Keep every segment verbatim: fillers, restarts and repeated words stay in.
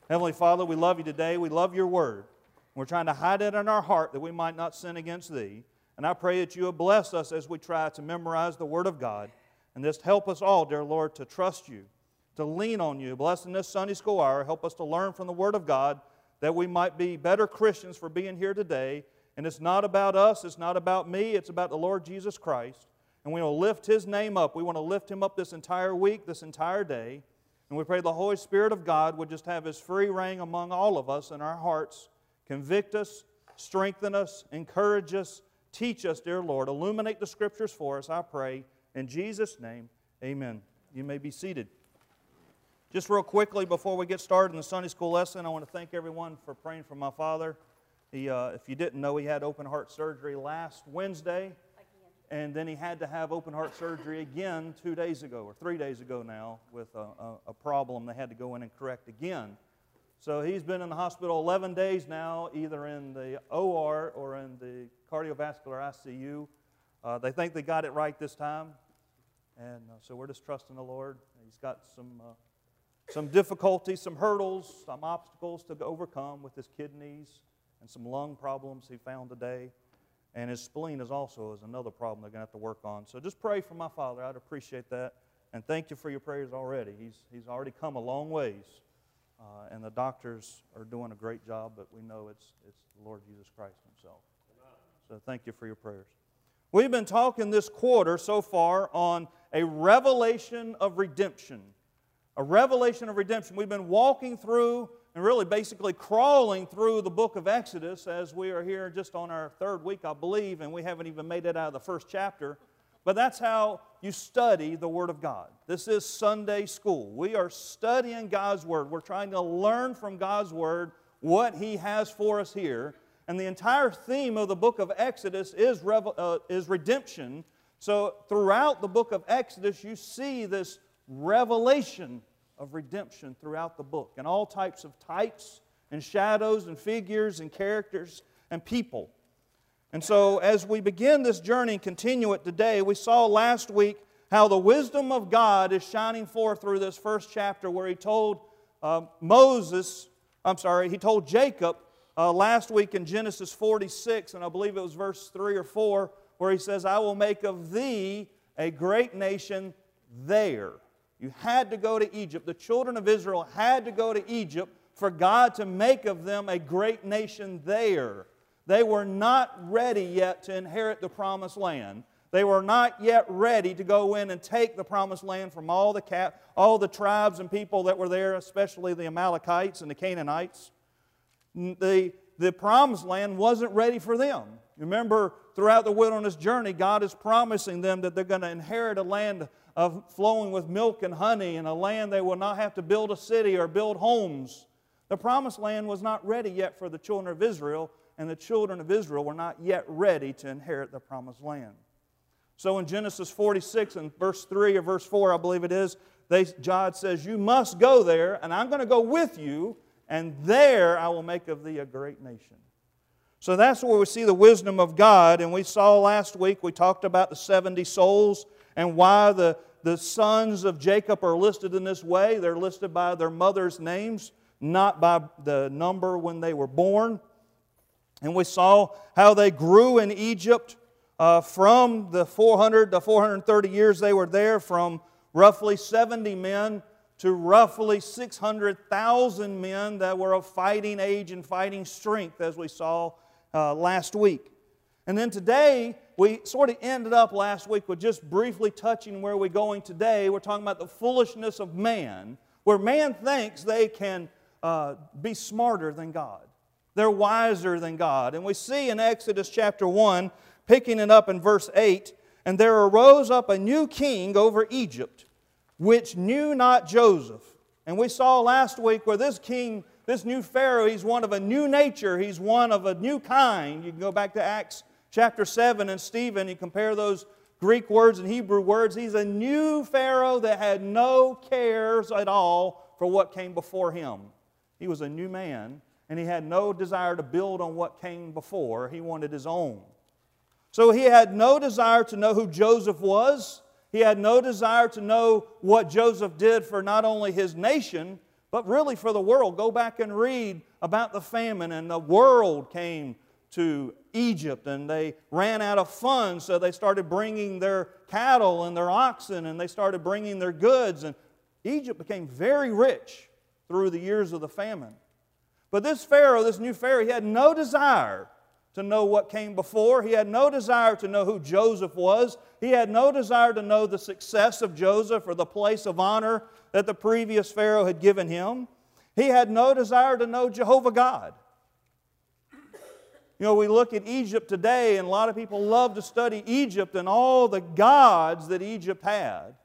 Heavenly Father, we love you today. We love your word. We're trying to hide it in our heart that we might not sin against thee. And I pray that you will bless us as we try to memorize the word of God. And just help us all, dear Lord, to trust you, to lean on you. Bless in this Sunday school hour. Help us to learn from the word of God that we might be better Christians for being here today. And it's not about us. It's not about me. It's about the Lord Jesus Christ. And we will lift His name up. We want to lift Him up this entire week, this entire day. And we pray the Holy Spirit of God would just have His free reign among all of us in our hearts. Convict us, strengthen us, encourage us, teach us, dear Lord. Illuminate the Scriptures for us, I pray. In Jesus' name, amen. You may be seated. Just real quickly before we get started in the Sunday school lesson, I want to thank everyone for praying for my father. He, uh, if you didn't know, he had open heart surgery last Wednesday. And then he had to have open heart surgery again two days ago, or three days ago now, with a, a, a problem they had to go in and correct again. So he's been in the hospital eleven days now, either in the O R or in the cardiovascular I C U. Uh, they think they got it right this time, and uh, so we're just trusting the Lord. He's got some, uh, some difficulties, some hurdles, some obstacles to overcome with his kidneys and some lung problems he found today. And his spleen is also is another problem they're going to have to work on. So just pray for my father. I'd appreciate that. And thank you for your prayers already. He's, he's already come a long ways. Uh, and the doctors are doing a great job, but we know it's, it's the Lord Jesus Christ Himself. So thank you for your prayers. We've been talking this quarter so far on a revelation of redemption. A revelation of redemption. We've been walking through and really basically crawling through the book of Exodus as we are here just on our third week, I believe, and we haven't even made it out of the first chapter. But that's how you study the Word of God. This is Sunday school. We are studying God's Word. We're trying to learn from God's Word what He has for us here. And the entire theme of the book of Exodus is, revel- uh, is redemption. So throughout the book of Exodus, you see this revelation of redemption throughout the book, and all types of types and shadows and figures and characters and people. And so as we begin this journey and continue it today, we saw last week how the wisdom of God is shining forth through this first chapter where He told uh, Moses, I'm sorry, He told Jacob uh, last week in Genesis forty-six, and I believe it was verse three or four, where He says, I will make of thee a great nation there. You had to go to Egypt. The children of Israel had to go to Egypt for God to make of them a great nation there. They were not ready yet to inherit the promised land. They were not yet ready to go in and take the promised land from all the cap, all the tribes and people that were there, especially the Amalekites and the Canaanites. The, the promised land wasn't ready for them. Remember, throughout the wilderness journey, God is promising them that they're going to inherit a land of flowing with milk and honey, and a land they will not have to build a city or build homes. The promised land was not ready yet for the children of Israel, and the children of Israel were not yet ready to inherit the promised land. So in Genesis forty-six and verse three or verse four, I believe it is, they, God says, you must go there, and I'm going to go with you, and there I will make of thee a great nation. So that's where we see the wisdom of God, and we saw last week, we talked about the seventy souls, and why the, the sons of Jacob are listed in this way. They're listed by their mother's names, not by the number when they were born. And we saw how they grew in Egypt uh, from the four hundred to four hundred thirty years they were there, from roughly seventy men to roughly six hundred thousand men that were of fighting age and fighting strength, as we saw uh, last week. And then today, we sort of ended up last week with just briefly touching where we're going today. We're talking about the foolishness of man, where man thinks they can uh, be smarter than God. They're wiser than God. And we see in Exodus chapter one, picking it up in verse eight, and there arose up a new king over Egypt, which knew not Joseph. And we saw last week where this king, this new Pharaoh, he's one of a new nature. He's one of a new kind. You can go back to Acts chapter seven and Stephen, you compare those Greek words and Hebrew words. He's a new Pharaoh that had no cares at all for what came before him. He was a new man, and he had no desire to build on what came before. He wanted his own. So he had no desire to know who Joseph was. He had no desire to know what Joseph did for not only his nation, but really for the world. Go back and read about the famine, and the world came to Egypt, and they ran out of funds, so they started bringing their cattle and their oxen, and they started bringing their goods, and Egypt became very rich through the years of the famine. But this Pharaoh, this new Pharaoh, he had no desire to know what came before. He had no desire to know who Joseph was. He had no desire to know the success of Joseph or the place of honor that the previous Pharaoh had given him. He had no desire to know Jehovah God. You know, we look at Egypt today, and a lot of people love to study Egypt and all the gods that Egypt had.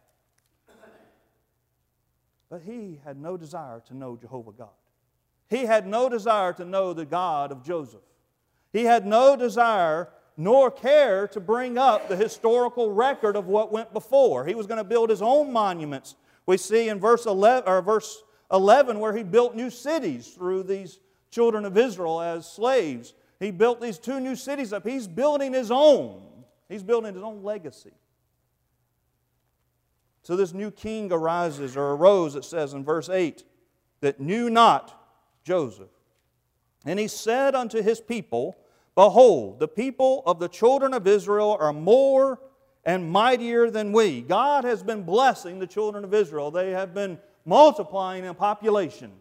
But he had no desire to know Jehovah God. He had no desire to know the God of Joseph. He had no desire nor care to bring up the historical record of what went before. He was going to build his own monuments. We see in verse eleven, or verse eleven where he built new cities through these children of Israel as slaves. He built these two new cities up. He's building his own. He's building his own legacy. So this new king arises, or arose, it says in verse eight, that knew not Joseph. And he said unto his people, Behold, the people of the children of Israel are more and mightier than we. God has been blessing the children of Israel. They have been multiplying in population.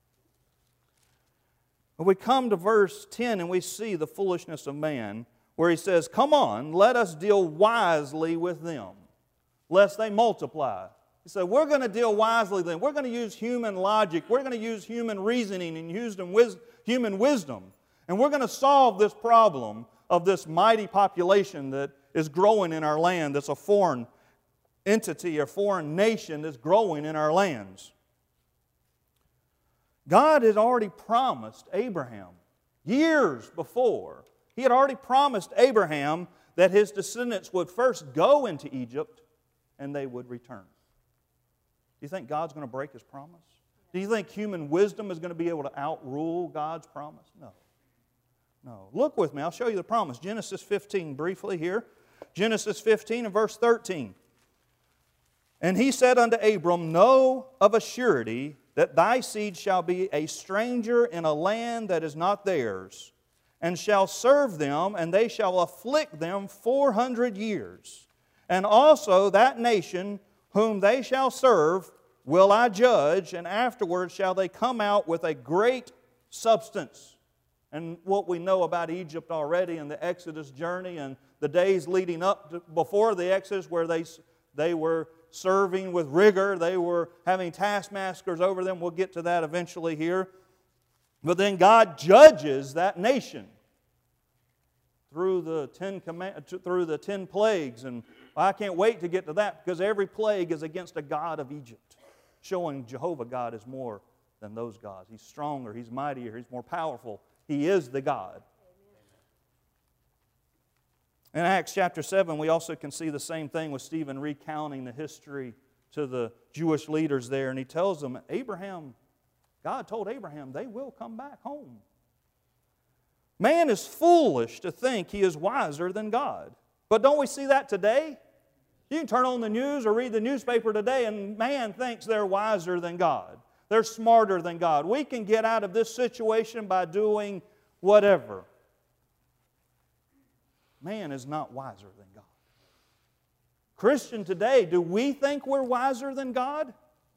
But we come to verse ten and we see the foolishness of man, where he says, Come on, let us deal wisely with them, lest they multiply. He said, we're going to deal wisely with them. We're going to use human logic. We're going to use human reasoning and use human wisdom. And we're going to solve this problem of this mighty population that is growing in our land, that's a foreign entity, a foreign nation that's growing in our lands. God had already promised Abraham, years before, He had already promised Abraham that his descendants would first go into Egypt and they would return. Do you think God's going to break His promise? Do you think human wisdom is going to be able to outrule God's promise? No. No. Look with me. I'll show you the promise. Genesis fifteen briefly here. Genesis fifteen and verse thirteen. And he said unto Abram, Know of a surety that thy seed shall be a stranger in a land that is not theirs, and shall serve them, and they shall afflict them four hundred years. And also that nation whom they shall serve will I judge, and afterwards shall they come out with a great substance. And what we know about Egypt already and the Exodus journey and the days leading up to, before the Exodus, where they, they were serving with rigor, they were having taskmasters over them. We'll get to that eventually here. But then God judges that nation through the ten command, through the ten plagues, and I can't wait to get to that, because every plague is against a god of Egypt, showing Jehovah God is more than those gods. He's stronger, He's mightier, He's more powerful. He is the God. In Acts chapter seven, we also can see the same thing with Stephen recounting the history to the Jewish leaders there, and he tells them, Abraham, God told Abraham, they will come back home. Man is foolish to think he is wiser than God. But don't we see that today? You can turn on the news or read the newspaper today, and man thinks they're wiser than God. They're smarter than God. We can get out of this situation by doing whatever. Man is not wiser than God. Christian today, do we think we're wiser than God?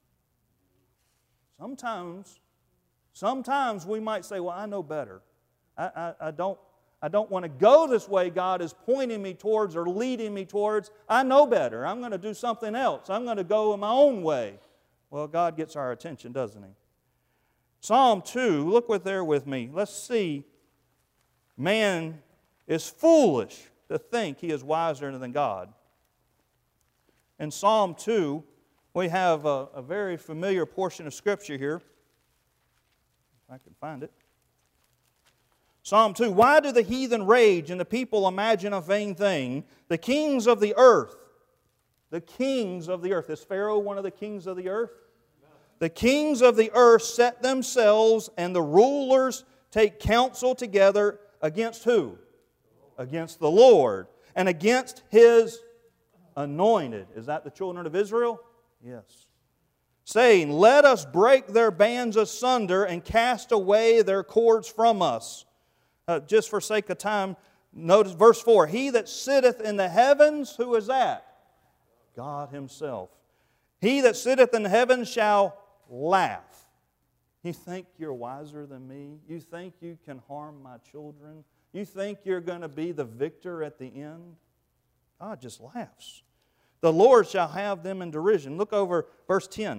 Sometimes, sometimes we might say, well, I know better. I, I, I don't, I don't want to go this way God is pointing me towards or leading me towards. I know better. I'm going to do something else. I'm going to go in my own way. Well, God gets our attention, doesn't He? Psalm two, look with there with me. Let's see. Man is foolish to think he is wiser than God. In Psalm two, we have a, a very familiar portion of Scripture here. If I can find it. Psalm two, Why do the heathen rage and the people imagine a vain thing? The kings of the earth, the kings of the earth. Is Pharaoh one of the kings of the earth? The kings of the earth set themselves, and the rulers take counsel together against who? Against the Lord, and against His anointed. Is that the children of Israel? Yes. saying, let us break their bands asunder and cast away their cords from us. Uh, just for sake of time, notice verse four. He that sitteth in the heavens, who is that? God Himself. He that sitteth in the heavens shall laugh. You think you're wiser than me? You think you can harm my children? You think you're going to be the victor at the end? God just laughs. The Lord shall have them in derision. Look over verse ten.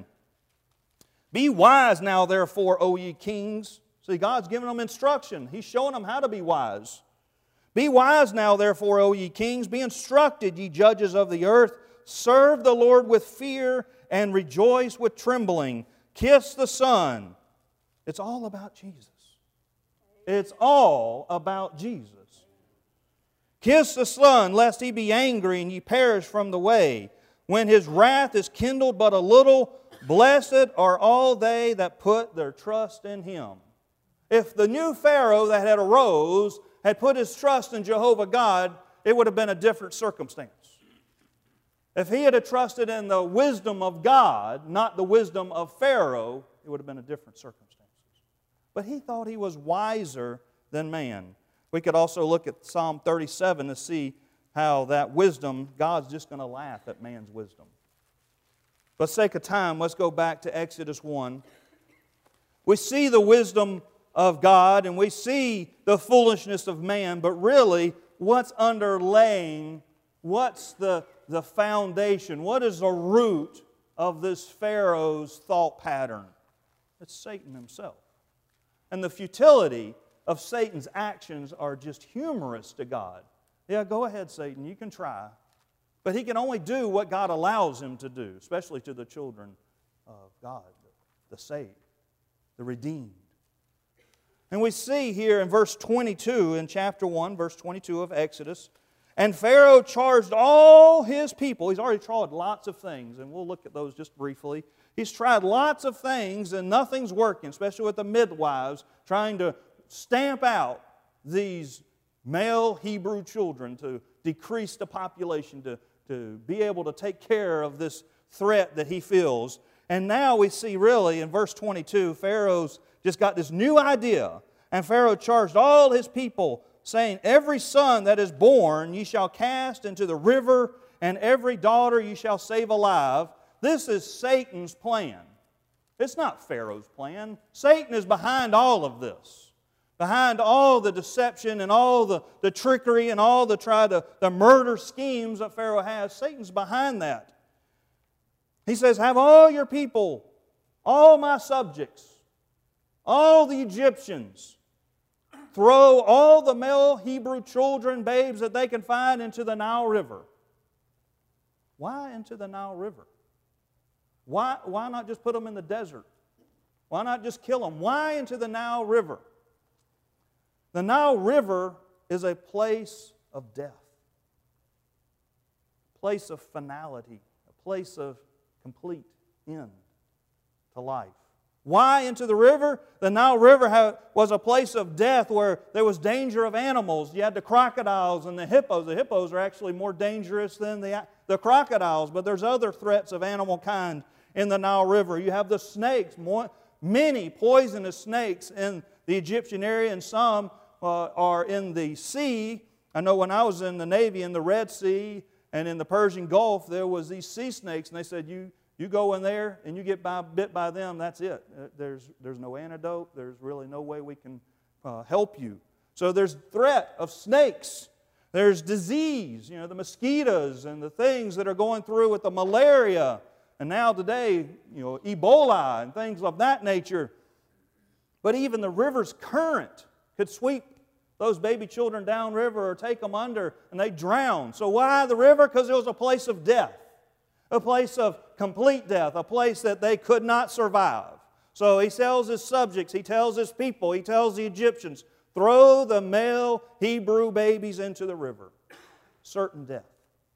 Be wise now, therefore, O ye kings. See, God's giving them instruction. He's showing them how to be wise. Be wise now, therefore, O ye kings. Be instructed, ye judges of the earth. Serve the Lord with fear and rejoice with trembling. Kiss the Son. It's all about Jesus. It's all about Jesus. Kiss the Son, lest He be angry and ye perish from the way. When His wrath is kindled but a little, blessed are all they that put their trust in Him. If the new Pharaoh that had arose had put his trust in Jehovah God, it would have been a different circumstance. If he had trusted in the wisdom of God, not the wisdom of Pharaoh, it would have been a different circumstance. But he thought he was wiser than man. We could also look at Psalm thirty-seven to see how that wisdom, God's just going to laugh at man's wisdom. For the sake of time, let's go back to Exodus one. We see the wisdom of God and we see the foolishness of man, but really what's underlaying, what's the, the foundation, what is the root of this Pharaoh's thought pattern? It's Satan himself. And the futility of Satan's actions are just humorous to God. Yeah, go ahead, Satan, you can try. But he can only do what God allows him to do, especially to the children of God, the saved, the redeemed. And we see here in verse twenty-two, in chapter one, verse twenty-two of Exodus, and Pharaoh charged all his people. He's already tried lots of things, and we'll look at those just briefly. He's tried lots of things, and nothing's working, especially with the midwives, trying to stamp out these male Hebrew children to decrease the population, to, to be able to take care of this threat that he feels. And now we see really in verse twenty-two, Pharaoh's just got this new idea. And Pharaoh charged all his people, saying, every son that is born ye shall cast into the river, and every daughter ye shall save alive. This is Satan's plan. It's not Pharaoh's plan. Satan is behind all of this. Behind all the deception and all the, the trickery and all the try to the murder schemes that Pharaoh has, Satan's behind that. He says, have all your people, all my subjects, all the Egyptians, throw all the male Hebrew children, babes that they can find into the Nile River. Why into the Nile River? Why, why not just put them in the desert? Why not just kill them? Why into the Nile River? The Nile River is a place of death, a place of finality, a place of complete end to life. Why into the river? The Nile River was a place of death where there was danger of animals. You had the crocodiles and the hippos. The hippos are actually more dangerous than the, the crocodiles, but there's other threats of animal kind in the Nile River. You have the snakes, more, many poisonous snakes in the Egyptian area, and some uh, are in the sea. I know when I was in the Navy in the Red Sea and in the Persian Gulf, there was these sea snakes, and they said, you You go in there and you get by, bit by them, that's it. There's, there's no antidote. There's really no way we can uh, help you. So there's threat of snakes. There's disease, you know, the mosquitoes and the things that are going through with the malaria. And now today, you know, Ebola and things of that nature. But even the river's current could sweep those baby children downriver or take them under and they drown. So why the river? Because it was a place of death. A place of complete death, a place that they could not survive. So he tells his subjects, he tells his people, he tells the Egyptians, throw the male Hebrew babies into the river. Certain death.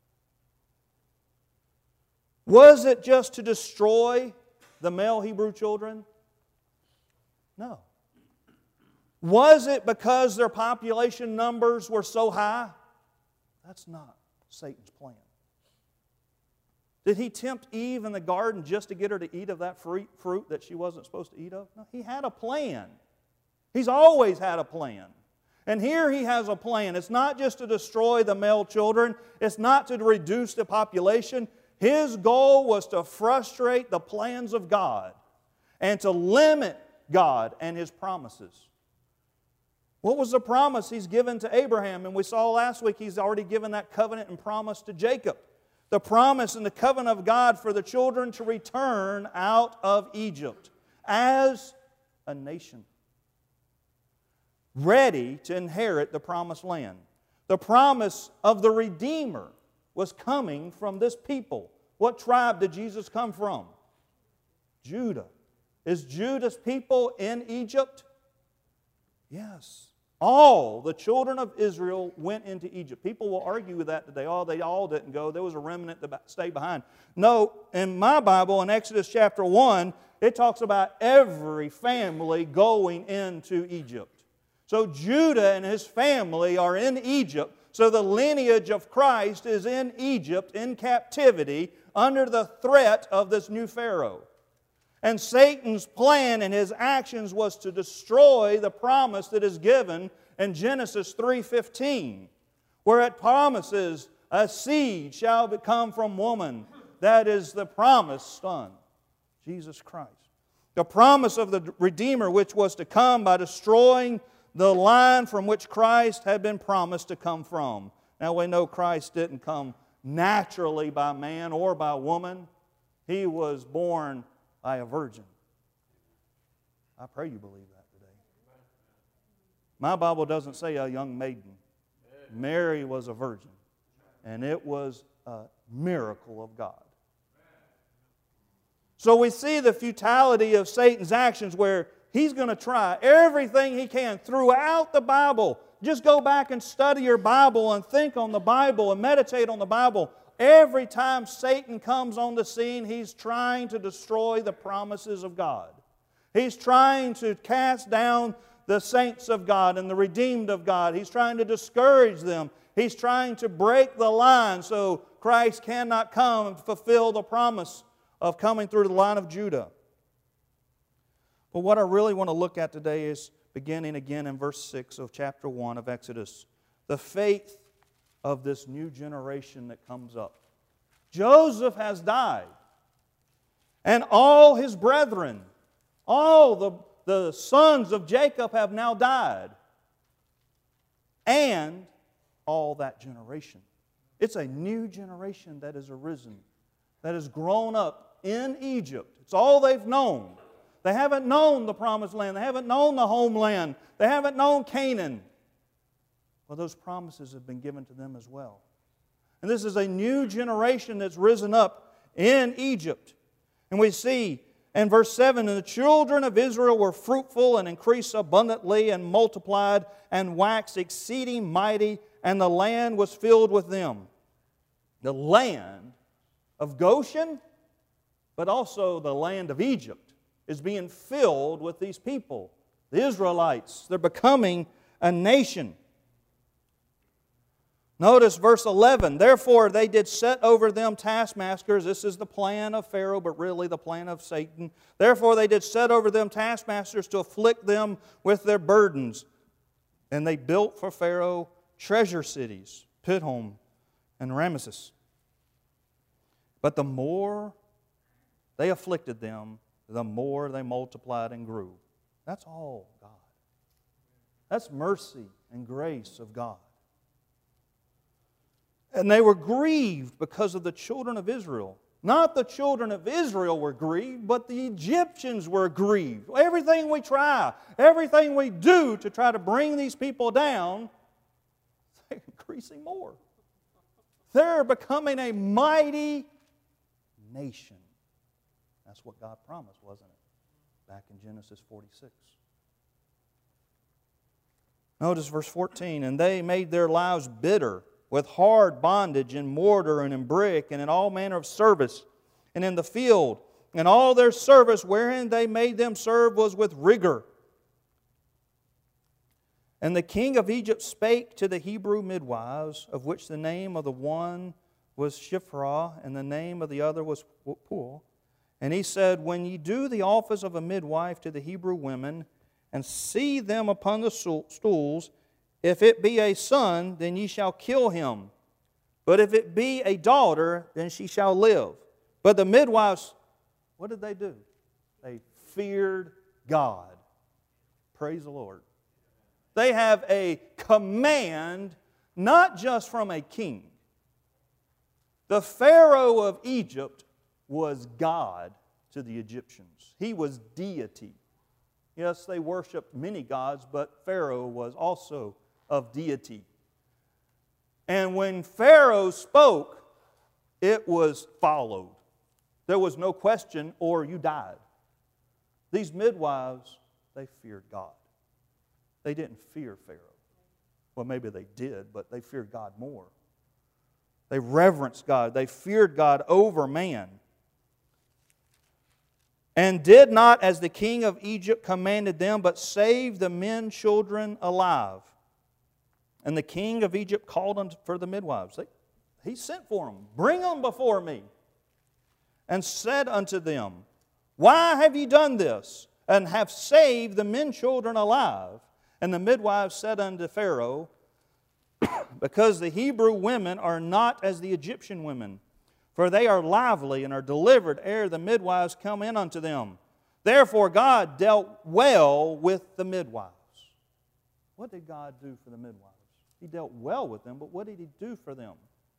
Was it just to destroy the male Hebrew children? No. Was it because their population numbers were so high? That's not Satan's plan. Did he tempt Eve in the garden just to get her to eat of that fruit, fruit that she wasn't supposed to eat of? No, he had a plan. He's always had a plan. And here he has a plan. It's not just to destroy the male children. It's not to reduce the population. His goal was to frustrate the plans of God and to limit God and His promises. What was the promise He's given to Abraham? And we saw last week He's already given that covenant and promise to Jacob. The promise and the covenant of God for the children to return out of Egypt as a nation, ready to inherit the promised land. The promise of the Redeemer was coming from this people. What tribe did Jesus come from? Judah. Is Judah's people in Egypt? Yes. All the children of Israel went into Egypt. People will argue with that today. Oh, they all didn't go. There was a remnant that stayed behind. No, in my Bible, in Exodus chapter one, it talks about every family going into Egypt. So Judah and his family are in Egypt. So the lineage of Christ is in Egypt, in captivity, under the threat of this new Pharaoh. And Satan's plan and his actions was to destroy the promise that is given in Genesis three fifteen, where it promises, a seed shall come from woman. That is the promised Son, Jesus Christ. The promise of the Redeemer, which was to come by destroying the line from which Christ had been promised to come from. Now we know Christ didn't come naturally by man or by woman. He was born by a virgin. I pray you believe that today. My Bible doesn't say a young maiden. Mary was a virgin. And it was a miracle of God. So we see the futility of Satan's actions where he's going to try everything he can throughout the Bible. Just go back and study your Bible and think on the Bible and meditate on the Bible. Every time Satan comes on the scene, he's trying to destroy the promises of God. He's trying to cast down the saints of God and the redeemed of God. He's trying to discourage them. He's trying to break the line so Christ cannot come and fulfill the promise of coming through the line of Judah. But what I really want to look at today is beginning again in verse six of chapter one of Exodus. The faith of this new generation that comes up. Joseph has died. And all his brethren, all the, the sons of Jacob have now died. And all that generation. It's a new generation that has arisen, that has grown up in Egypt. It's all they've known. They haven't known the promised land. They haven't known the homeland. They haven't known Canaan. Well, those promises have been given to them as well. And this is a new generation that's risen up in Egypt. And we see in verse seven, and the children of Israel were fruitful and increased abundantly and multiplied and waxed exceeding mighty, and the land was filled with them. The land of Goshen, but also the land of Egypt, is being filled with these people, the Israelites. They're becoming a nation. Notice verse eleven, therefore they did set over them taskmasters. This is the plan of Pharaoh, but really the plan of Satan. Therefore they did set over them taskmasters to afflict them with their burdens. And they built for Pharaoh treasure cities, Pithom and Ramesses. But the more they afflicted them, the more they multiplied and grew. That's all God. That's mercy and grace of God. And they were grieved because of the children of Israel. Not the children of Israel were grieved, but the Egyptians were grieved. Everything we try, everything we do to try to bring these people down, they're increasing more. They're becoming a mighty nation. That's what God promised, wasn't it? Back in Genesis forty-six. Notice verse fourteen, and they made their lives bitter with hard bondage in mortar and in brick and in all manner of service and in the field. And all their service wherein they made them serve was with rigor. And the king of Egypt spake to the Hebrew midwives, of which the name of the one was Shiphrah, and the name of the other was Puah. And he said, when ye do the office of a midwife to the Hebrew women, and see them upon the stools, if it be a son, then ye shall kill him. But if it be a daughter, then she shall live. But the midwives, what did they do? They feared God. Praise the Lord. They have a command, not just from a king. The Pharaoh of Egypt was God to the Egyptians. He was deity. Yes, they worshiped many gods, but Pharaoh was also of deity. And when Pharaoh spoke, it was followed. There was no question, or you died. These midwives, they feared God. They didn't fear Pharaoh. Well, maybe they did, but they feared God more. They reverenced God. They feared God over man. And did not as the king of Egypt commanded them, but saved the men, children alive. And the king of Egypt called unto for the midwives. They, he sent for them. Bring them before me. And said unto them, why have ye done this, and have saved the men, children alive? And the midwives said unto Pharaoh, because the Hebrew women are not as the Egyptian women, for they are lively and are delivered ere the midwives come in unto them. Therefore God dealt well with the midwives. What did God do for the midwives? He dealt well with them, but what did He do for them?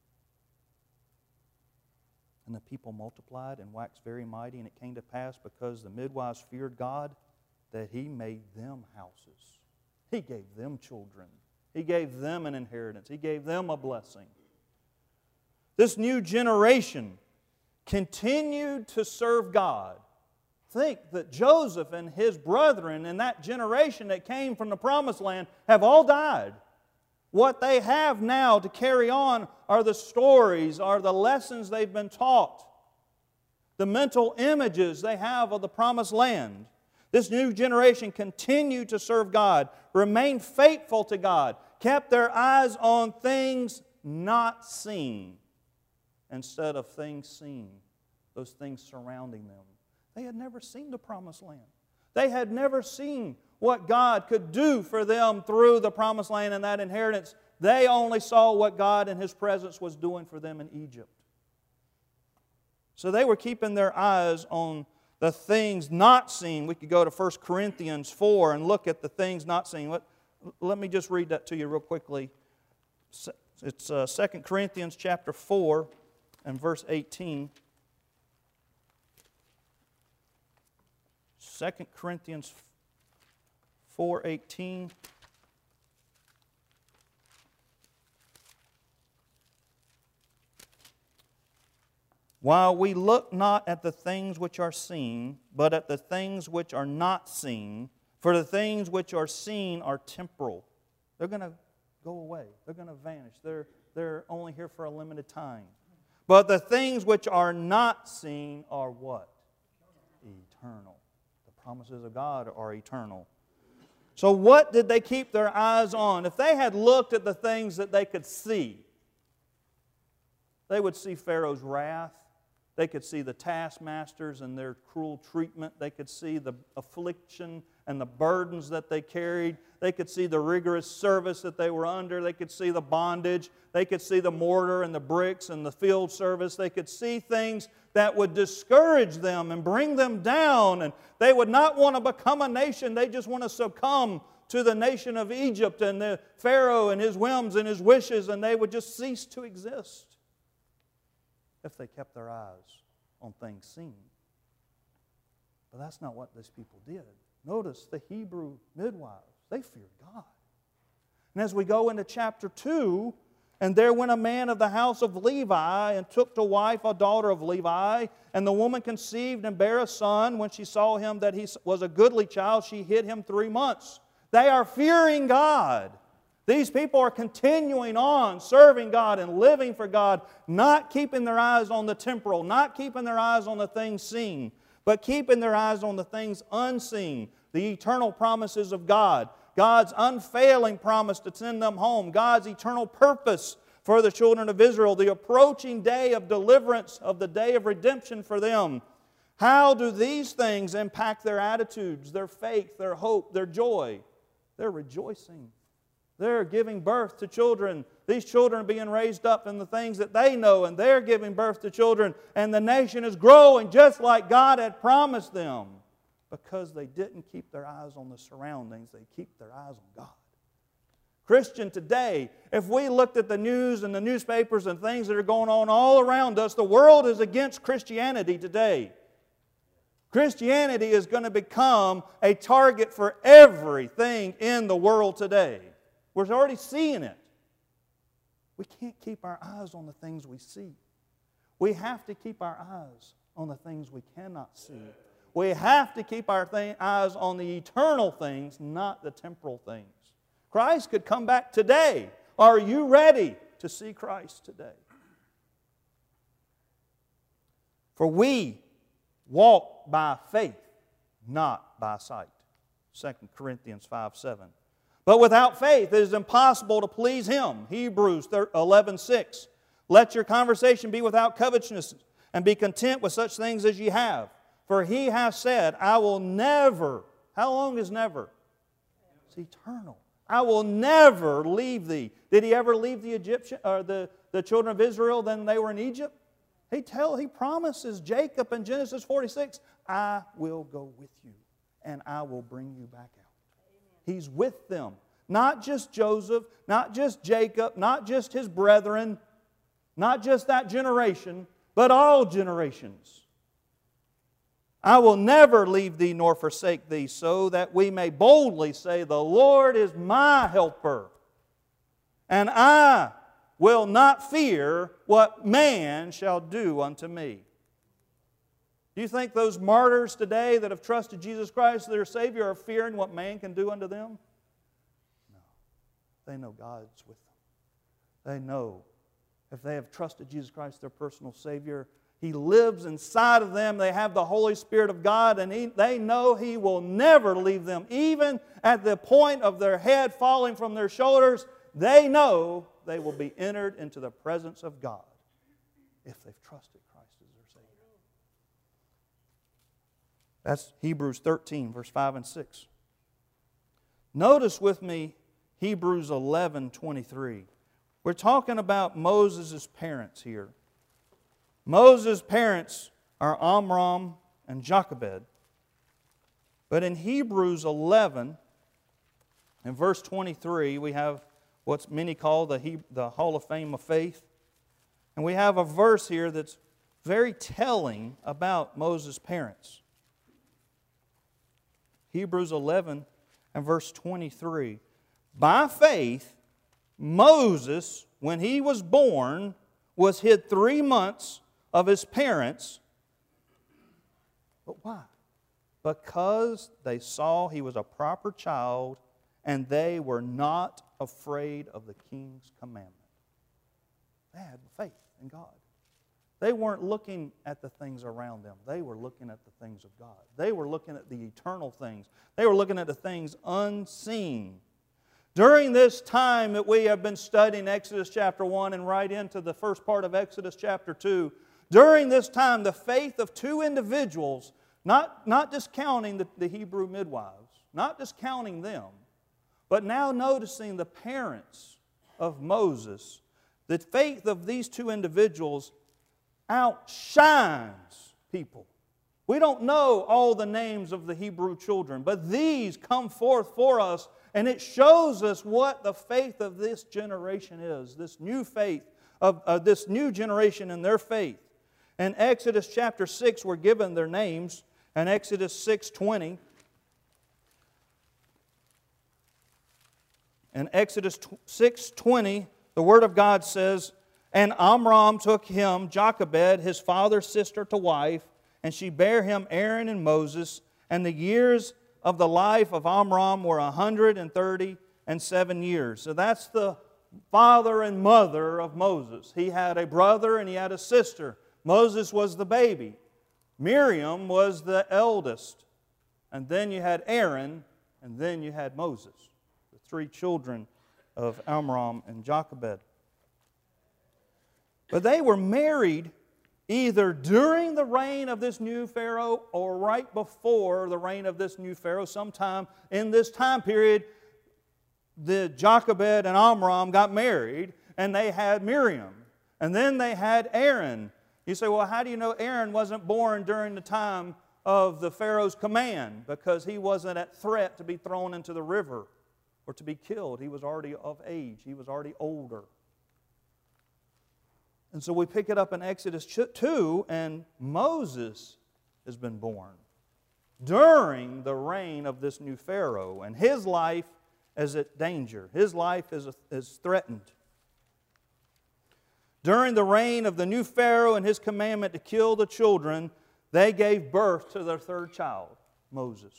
And the people multiplied and waxed very mighty, and it came to pass, because the midwives feared God, that He made them houses. He gave them children. He gave them an inheritance. He gave them a blessing. This new generation continued to serve God. Think that Joseph and his brethren in that generation that came from the Promised Land have all died. What they have now to carry on are the stories, are the lessons they've been taught, the mental images they have of the Promised Land. This new generation continued to serve God, remained faithful to God, kept their eyes on things not seen instead of things seen, those things surrounding them. They had never seen the Promised Land. They had never seen what God could do for them through the Promised Land and that inheritance. They only saw what God and His presence was doing for them in Egypt. So they were keeping their eyes on the things not seen. We could go to First Corinthians four and look at the things not seen. Let, let me just read that to you real quickly. It's uh, Second Corinthians chapter four and verse eighteen. Second Corinthians four eighteen. While we look not at the things which are seen, but at the things which are not seen, for the things which are seen are temporal. They're going to go away. They're going to vanish. They're, they're only here for a limited time. But the things which are not seen are what? Eternal. The promises of God are eternal. So what did they keep their eyes on? If they had looked at the things that they could see, they would see Pharaoh's wrath. They could see the taskmasters and their cruel treatment. They could see the affliction and the burdens that they carried. They could see the rigorous service that they were under. They could see the bondage. They could see the mortar and the bricks and the field service. They could see things that would discourage them and bring them down. And they would not want to become a nation. They just want to succumb to the nation of Egypt and the Pharaoh and his whims and his wishes, and they would just cease to exist if they kept their eyes on things seen. But that's not what these people did. Notice the Hebrew midwives, they feared God. And as we go into chapter two, and there went a man of the house of Levi, and took to wife a daughter of Levi, and the woman conceived and bare a son. When she saw him that he was a goodly child, she hid him three months. They are fearing God. These people are continuing on serving God and living for God, not keeping their eyes on the temporal, not keeping their eyes on the things seen, but keeping their eyes on the things unseen, the eternal promises of God, God's unfailing promise to send them home, God's eternal purpose for the children of Israel, the approaching day of deliverance, of the day of redemption for them. How do these things impact their attitudes, their faith, their hope, their joy? They're rejoicing. They're giving birth to children. These children are being raised up in the things that they know, and they're giving birth to children. And the nation is growing just like God had promised them, because they didn't keep their eyes on the surroundings. They keep their eyes on God. Christian, today, if we looked at the news and the newspapers and things that are going on all around us, the world is against Christianity today. Christianity is going to become a target for everything in the world today. We're already seeing it. We can't keep our eyes on the things we see. We have to keep our eyes on the things we cannot see. We have to keep our th- eyes on the eternal things, not the temporal things. Christ could come back today. Are you ready to see Christ today? For we walk by faith, not by sight. Second Corinthians five seven. But without faith it is impossible to please Him. Hebrews eleven six. Let your conversation be without covetousness, and be content with such things as ye have. For He hath said, I will never, how long is never? It's eternal. I will never leave thee. Did He ever leave the Egyptian or the, the children of Israel when they were in Egypt? He tell He promises Jacob in Genesis forty-six, I will go with you, and I will bring you back out. He's with them. Not just Joseph, not just Jacob, not just his brethren, not just that generation, but all generations. I will never leave thee nor forsake thee, so that we may boldly say, the Lord is my helper, and I will not fear what man shall do unto me. Do you think those martyrs today that have trusted Jesus Christ as their Savior are fearing what man can do unto them? No. They know God's with them. They know if they have trusted Jesus Christ, their personal Savior, He lives inside of them. They have the Holy Spirit of God, and he, they know He will never leave them. Even at the point of their head falling from their shoulders, they know they will be entered into the presence of God if they've trusted Christ as their Savior. That's Hebrews thirteen, verse five and six. Notice with me Hebrews eleven twenty-three. We're talking about Moses' parents here. Moses' parents are Amram and Jochebed. But in Hebrews eleven, in verse twenty-three, we have what's many call the, he- the Hall of Fame of Faith. And we have a verse here that's very telling about Moses' parents. Hebrews eleven and verse twenty-three. By faith, Moses, when he was born, was hid three months of his parents. But why? Because they saw he was a proper child, and they were not afraid of the king's commandment. They had faith in God. They weren't looking at the things around them. They were looking at the things of God. They were looking at the eternal things. They were looking at the things unseen. During this time that we have been studying Exodus chapter one and right into the first part of Exodus chapter two, during this time the faith of two individuals, not, not discounting the, the Hebrew midwives, not discounting them, but now noticing the parents of Moses, the faith of these two individuals outshines people. We don't know all the names of the Hebrew children, but these come forth for us, and it shows us what the faith of this generation is, this new faith of uh, this new generation and their faith. In Exodus chapter six, we're given their names. In Exodus six twenty, in Exodus six twenty, the Word of God says, and Amram took him, Jochebed, his father's sister, to wife, and she bare him Aaron and Moses, and the years of the life of Amram were a hundred and thirty and seven years. So that's the father and mother of Moses. He had a brother and he had a sister. Moses was the baby. Miriam was the eldest. And then you had Aaron, and then you had Moses, the three children of Amram and Jochebed. But they were married either during the reign of this new Pharaoh or right before the reign of this new Pharaoh. Sometime in this time period, the Jochebed and Amram got married, and they had Miriam. And then they had Aaron. You say, well, how do you know Aaron wasn't born during the time of the Pharaoh's command? Because he wasn't at threat to be thrown into the river or to be killed. He was already of age. He was already older. And so we pick it up in Exodus two, and Moses has been born during the reign of this new Pharaoh. And his life is at danger. His life is, is threatened. During the reign of the new Pharaoh and his commandment to kill the children, they gave birth to their third child, Moses.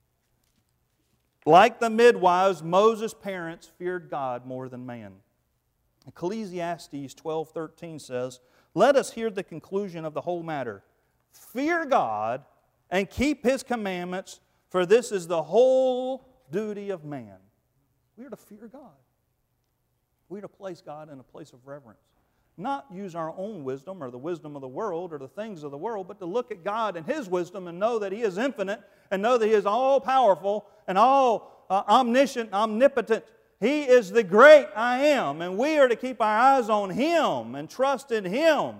Like the midwives, Moses' parents feared God more than man. Ecclesiastes twelve thirteen says, "Let us hear the conclusion of the whole matter. Fear God and keep His commandments, for this is the whole duty of man." We are to fear God. We are to place God in a place of reverence. Not use our own wisdom or the wisdom of the world or the things of the world, but to look at God and His wisdom and know that He is infinite and know that He is all-powerful and all uh, omniscient, omnipotent. He is the great I am, and we are to keep our eyes on Him and trust in Him.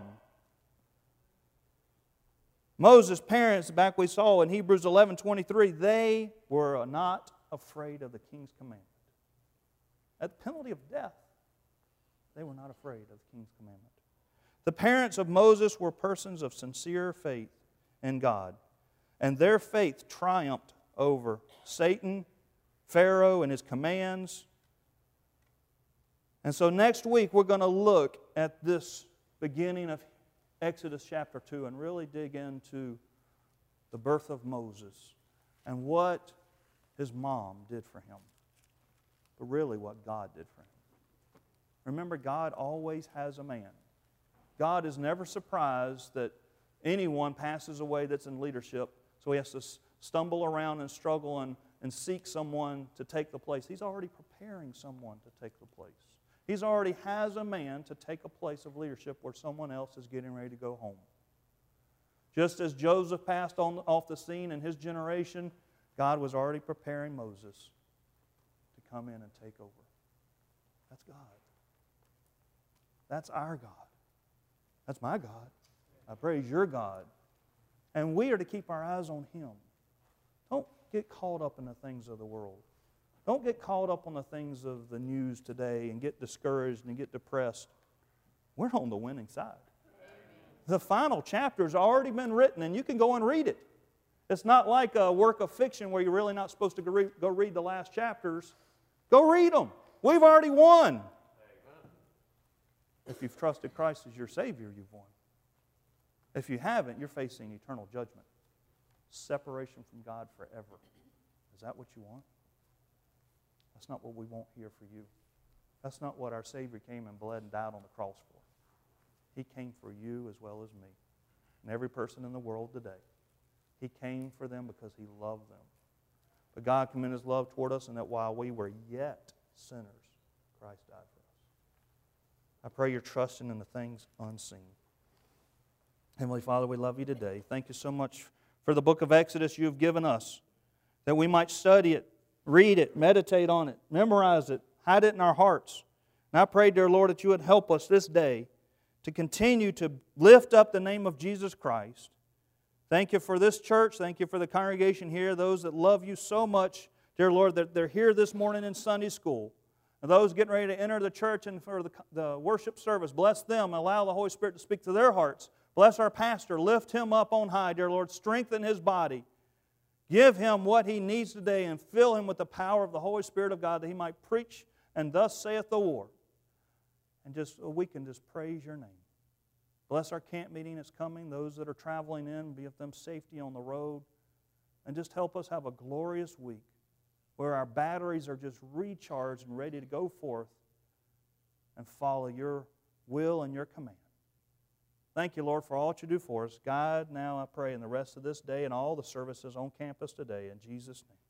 Moses' parents, back we saw in Hebrews eleven twenty-three, they were not afraid of the king's commandment. At the penalty of death, they were not afraid of the king's commandment. The parents of Moses were persons of sincere faith in God, and their faith triumphed over Satan, Pharaoh, and his commands. And so next week we're going to look at this beginning of Exodus chapter two and really dig into the birth of Moses and what his mom did for him, but really what God did for him. Remember, God always has a man. God is never surprised that anyone passes away that's in leadership, so he has to stumble around and struggle and, and seek someone to take the place. He's already preparing someone to take the place. He's already has a man to take a place of leadership where someone else is getting ready to go home. Just as Joseph passed on, off the scene in his generation, God was already preparing Moses to come in and take over. That's God. That's our God. That's my God. I praise your God. And we are to keep our eyes on Him. Don't get caught up in the things of the world. Don't get caught up on the things of the news today and get discouraged and get depressed. We're on the winning side. The final chapter has already been written, and you can go and read it. It's not like a work of fiction where you're really not supposed to go read, go read the last chapters. Go read them. We've already won. If you've trusted Christ as your Savior, you've won. If you haven't, you're facing eternal judgment. Separation from God forever. Is that what you want? That's not what we want here for you. That's not what our Savior came and bled and died on the cross for. He came for you as well as me and every person in the world today. He came for them because He loved them. But God commended His love toward us, and that while we were yet sinners, Christ died for us. I pray you're trusting in the things unseen. Heavenly Father, we love You today. Thank You so much for the book of Exodus You have given us, that we might study it, read it, meditate on it, memorize it, hide it in our hearts. And I pray, dear Lord, that You would help us this day to continue to lift up the name of Jesus Christ. Thank You for this church. Thank You for the congregation here, those that love You so much, dear Lord, that they're here this morning in Sunday school. And those getting ready to enter the church and for the, the worship service, bless them. Allow the Holy Spirit to speak to their hearts. Bless our pastor. Lift him up on high, dear Lord. Strengthen his body. Give him what he needs today and fill him with the power of the Holy Spirit of God that he might preach, and thus saith the Lord. And just we can just praise Your name. Bless our camp meeting that's coming, those that are traveling in, give them safety on the road. And just help us have a glorious week where our batteries are just recharged and ready to go forth and follow Your will and Your command. Thank You, Lord, for all that You do for us. God, now I pray in the rest of this day and all the services on campus today, in Jesus' name.